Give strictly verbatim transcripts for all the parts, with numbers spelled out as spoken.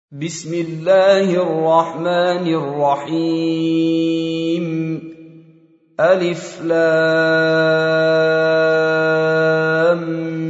بسم الله الرحمن الرحيم ألف لام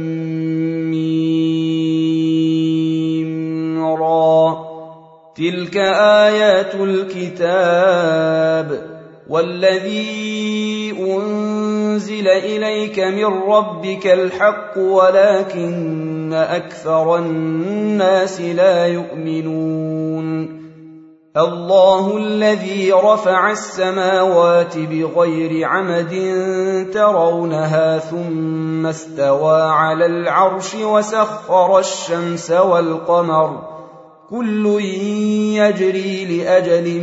ميم را تلك آيات الكتاب والذي أنزل إليك من ربك الحق ولكن أكثر الناس لا يؤمنون الله الذي رفع السماوات بغير عمد ترونها ثم استوى على العرش وسخر الشمس والقمر كل يجري لأجل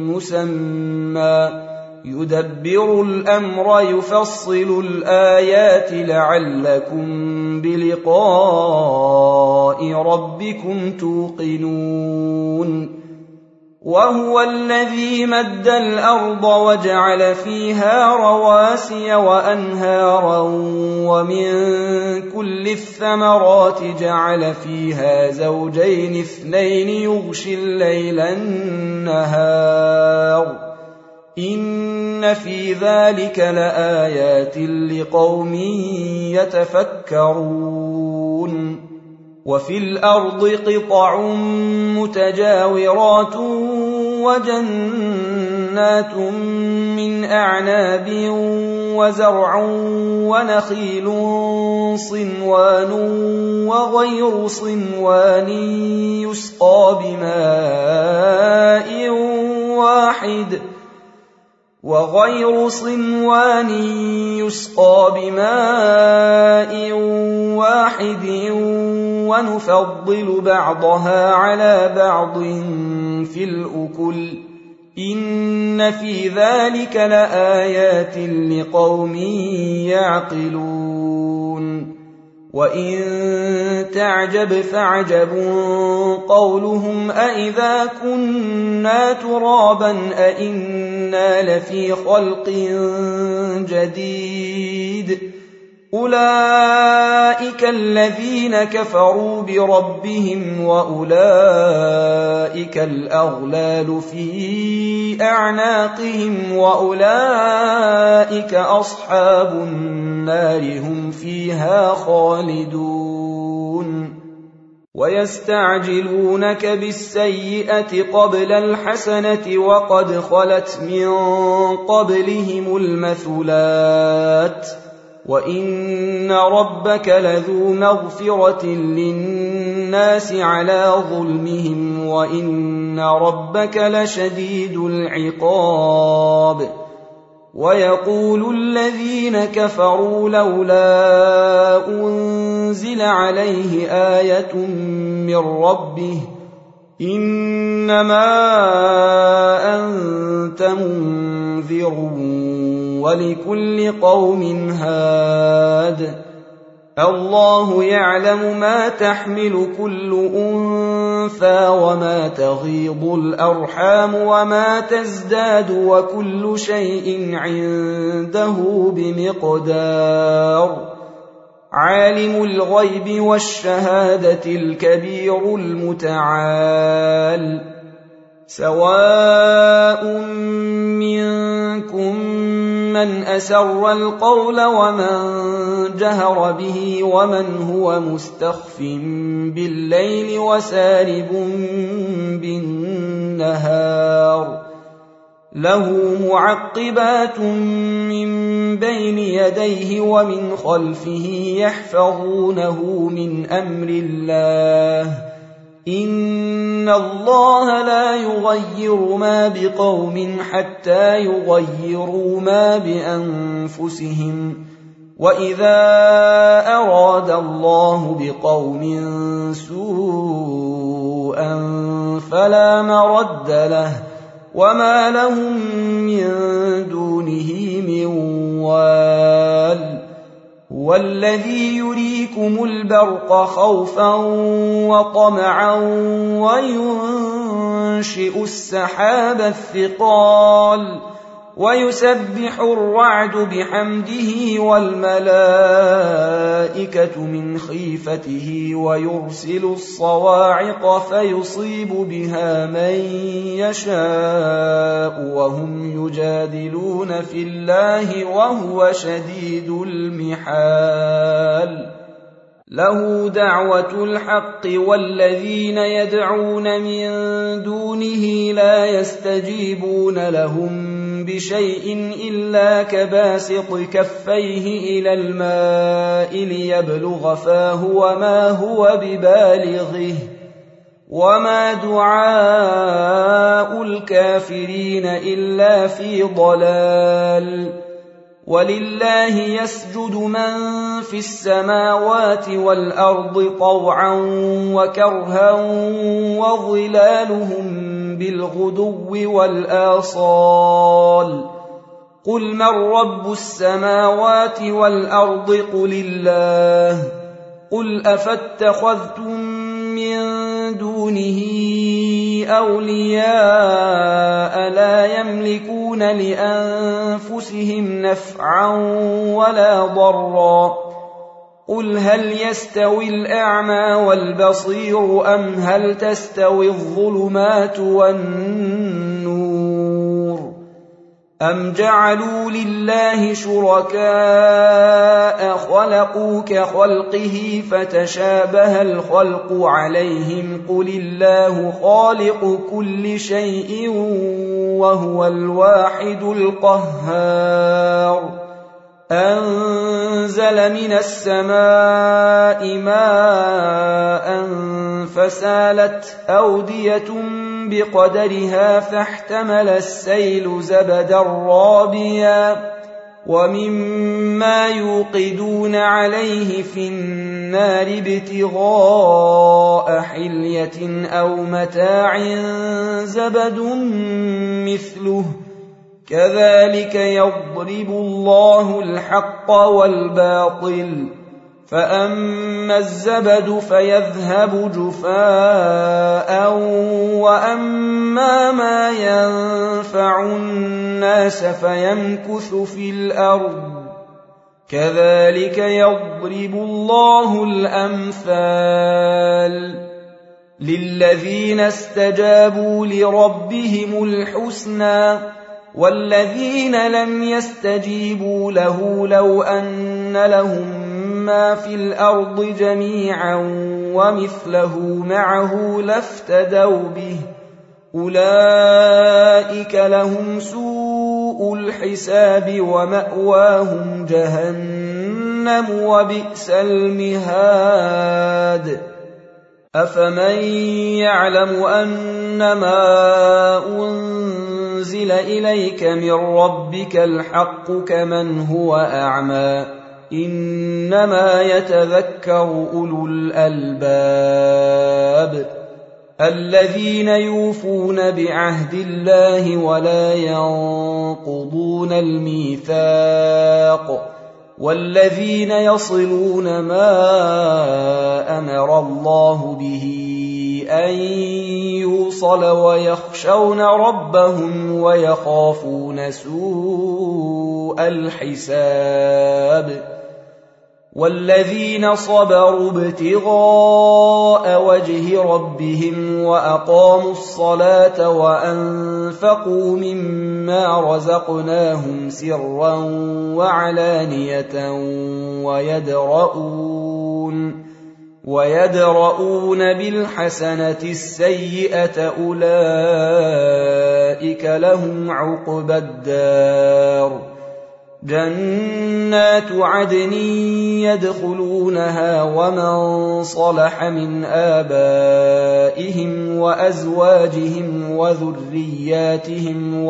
مسمى يدبر الأمر يفصل الآيات لعلكم بلقاء ربكم توقنون وهو الذي مد الأرض وجعل فيها رواسي وأنهارا ومن كل الثمرات جعل فيها زوجين اثنين يغشي الليل النهار إن في ذلك لآيات لقوم يتفكرون وفي الأرض قطع متجاورات وجنات من أعناب وزرع ونخيل صنوان وغير صنوان يسقى بماء واحد وغير صنوان يسقى بماء واحد ونفضل بعضها على بعض في الأكل إن في ذلك لآيات لقوم يعقلون وإن تعجب فعجب قولهم أإذا كنا ترابا أإنا لفي خلق جديد أولئك الذين كفروا بربهم وأولئك الأغلال في أعناقهم وأولئك أصحاب النار هم فيها خالدون ويستعجلونك بالسيئة قبل الحسنة وقد خلت من قبلهم المثلات وإن ربك لذو مغفرة للناس على ظلمهم وإن ربك لشديد العقاب ويقول الذين كفروا لولا أنزل عليه آية من ربه إنما أنت منذر ولكل قوم هاد الله يعلم ما تحمل كل أنثى وما تغيض الأرحام وما تزداد وكل شيء عنده بمقدار عالم الغيب والشهادة الكبير المتعال سواء منكم من أسر القول ومن جهر به ومن هو مستخف بالليل وسارب بالنهار له معقبات من بين يديه ومن خلفه يحفظونه من أمر الله إن الله لا يغير ما بقوم حتى يغيروا ما بأنفسهم وإذا أراد الله بقوم سوءا فلا مرد له وما لهم من دونه من وال هو الذي يريكم البرق خوفا وطمعا وينشئ السحاب الثقال ويسبح الرعد بحمده والملائكة من خيفته ويرسل الصواعق فيصيب بها من يشاء وهم يجادلون في الله وهو شديد المحال له دعوة الحق والذين يدعون من دونه لا يستجيبون لهم بشيء إلا كباسط كفيه إلى الماء ليبلغ فاه وما هو ببالغه وما دعاء الكافرين إلا في ضلال ولله يسجد من في السماوات والأرض طوعا وكرها وظلالهم بالغدو والآصال قل من رب السماوات والأرض قل الله قل أفاتخذتم من دونه أولياء لا يملكون لأنفسهم نفعا ولا ضرا قل هل يستوي الأعمى والبصير أم هل تستوي الظلمات والنور أم جعلوا لله شركاء خلقوا كخلقه فتشابه الخلق عليهم قل الله خالق كل شيء وهو الواحد القهار أنزل من السماء ماء فسالت أودية بقدرها فاحتمل السيل زبدا رابيا ومما يوقدون عليه في النار ابتغاء حلية أو متاع زبد مثله كذلك يضرب الله الحق والباطل فأما الزبد فيذهب جفاء وأما ما ينفع الناس فيمكث في الأرض كذلك يضرب الله الأمثال للذين استجابوا لربهم الحسنى والذين لم يستجيبوا له لو أن لهم ما في الأرض جميعا ومثله معه لافتدوا به أولئك لهم سوء الحساب ومأواهم جهنم وبئس المهاد أفمن يعلم أنما أنزل إليك من ربك الحق كمن هو أعمى إنما يتذكر أولو الألباب الذين يوفون بعهد الله ولا ينقضون الميثاق والذين يصلون ما أمر الله به أن يوصل ويخشون ربهم ويخافون سوء الحساب والذين صبروا ابتغاء وجه ربهم وأقاموا الصلاة وأنفقوا مما رزقناهم سرا وعلانية ويدرؤون ويدرؤون بالحسنة السيئة أولئك لهم عقبى الدار جنات عدن يدخلونها ومن صلح من آبائهم وأزواجهم وذرياتهم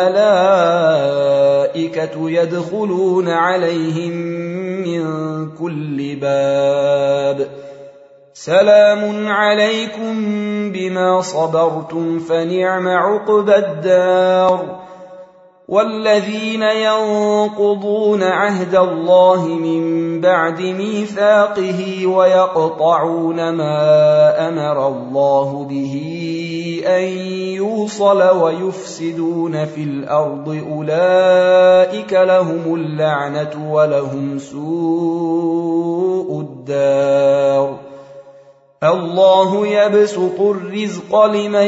والملائكة يدخلون عليهم من كل باب سلام عليكم بما صبرتم فنعم عقبى الدار والذين ينقضون عهد الله من بعد ميثاقه ويقطعون ما أمر الله به أن يوصل ويفسدون في الأرض أولئك لهم اللعنة ولهم سوء الدار الله يبسط الرزق لمن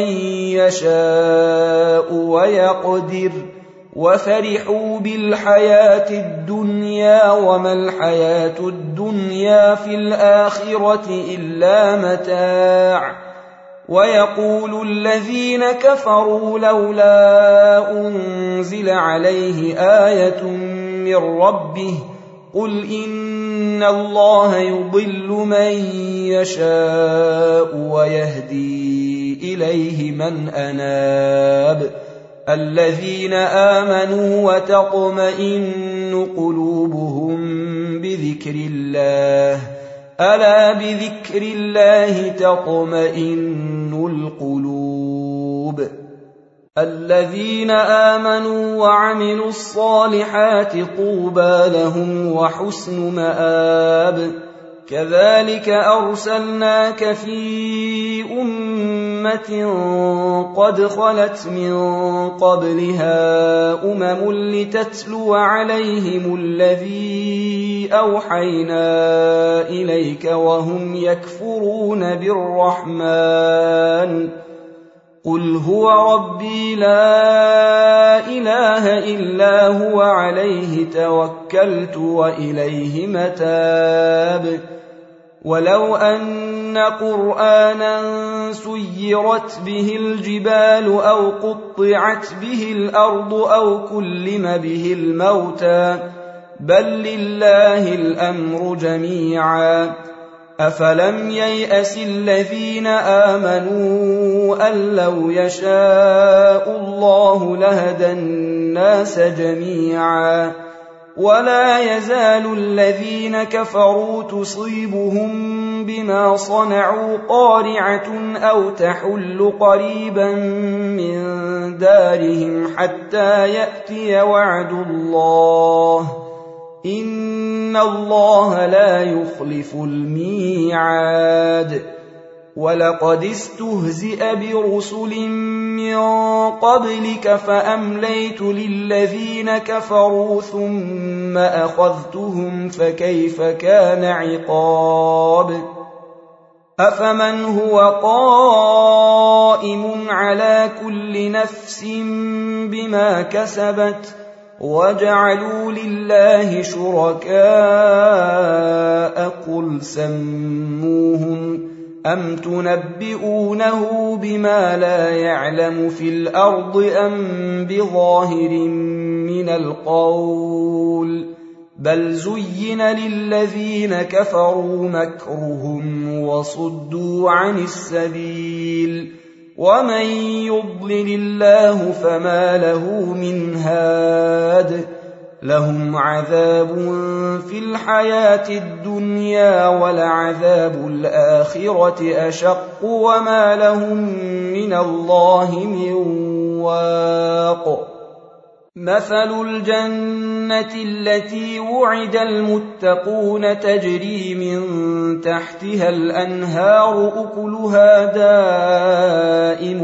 يشاء ويقدر وفرحوا بالحياة الدنيا وما الحياة الدنيا في الآخرة إلا متاع ويقول الذين كفروا لولا أنزل عليه آية من ربه قل إن الله يضل من يشاء ويهدي إليه من أناب الذين آمنوا وتطمئن قلوبهم بذكر الله ألا بذكر الله تطمئن القلوب الذين آمنوا وعملوا الصالحات طوبى لهم وحسن مآب كذلك أرسلناك في أمة قد خلت من قبلها أمم لتتلو عليهم الذي أوحينا إليك وهم يكفرون بالرحمن قل هو ربي لا إله إلا هو عليه توكلت وإليه متاب ولو أن قرآنا سيرت به الجبال أو قطعت به الأرض أو كلم به الموتى بل لله الأمر جميعا أفلم ييأس الذين آمنوا أن لو يشاء الله لهدى الناس جميعا ولا يزال الذين كفروا تصيبهم بما صنعوا قارعة أو تحل قريبا من دارهم حتى يأتي وعد الله إن الله لا يخلف الميعاد ولقد استهزئ برسل من قبلك فأمليت للذين كفروا ثم أخذتهم فكيف كان عقاب أفمن هو قائم على كل نفس بما كسبت وجعلوا لله شركاء قل سموهم أم تنبئونه بما لا يعلم في الأرض أم بظاهر من القول بل زين للذين كفروا مكرهم وصدوا عن السبيل ومن يضلل الله فما له من هاد لهم عذاب في الحياة الدنيا ولعذاب الآخرة أشق وما لهم من الله من واق مثل الجنة التي وعد المتقون تجري من تحتها الأنهار أكلها دائم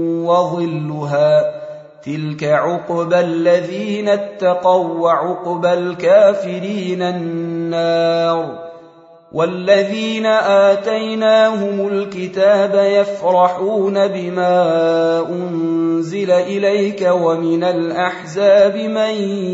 وظلها تلك عقبى الذين اتقوا وعقبى الكافرين النار والذين آتيناهم الكتاب يفرحون بما أنزل إليك ومن الأحزاب من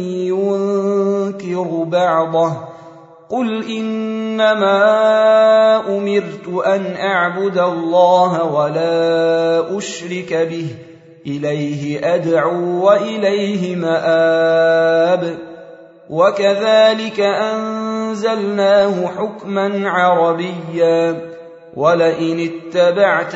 ينكر بعضه قل إنما أمرت أن أعبد الله ولا أشرك به إليه أدعو وإليه مآب وكذلك أنزلناه حكما عربيا ولئن اتبعت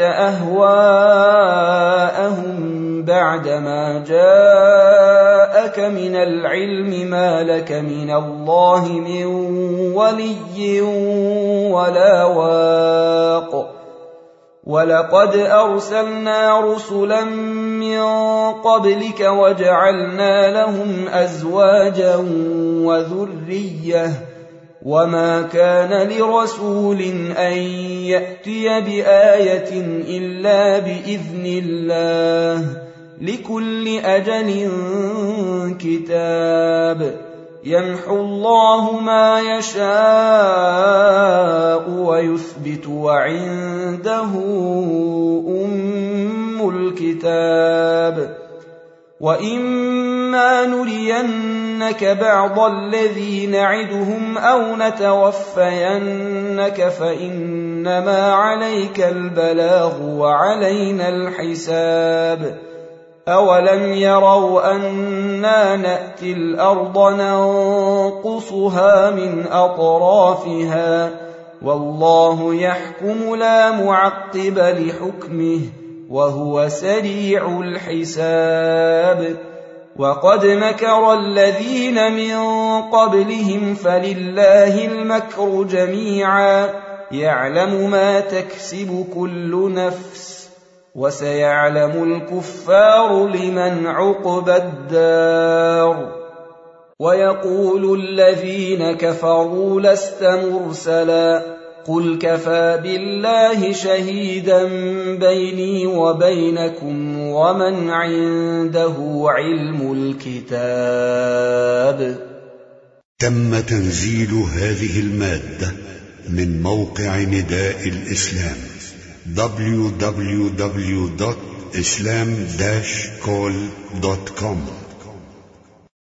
أهواءهم بعدما جاءك من العلم ما لك من الله من ولي ولا واق ولقد أرسلنا رسلا من قبلك وجعلنا لهم أزواجا وذرية وما كان لرسول أن يأتي بآية إلا بإذن الله لكل أجل كتاب يمحو الله ما يشاء ويثبت وعنده أم الكتاب وإما نرينك بعض الذي نعدهم أو نتوفينك فإنما عليك البلاغ وعلينا الحساب أولم يروا أنا نأتي الأرض ننقصها من أطرافها والله يحكم لا معقب لحكمه وهو سريع الحساب وقد مكر الذين من قبلهم فلله المكر جميعا يعلم ما تكسب كل نفس وسيعلم الكفار لمن عقبى الدار ويقول الذين كفروا لست مرسلا قل كفى بالله شهيدا بيني وبينكم ومن عنده علم الكتاب. تم تنزيل هذه المادة من موقع نداء الإسلام دبليو دبليو دبليو دوت إسلام داش كول دوت كوم.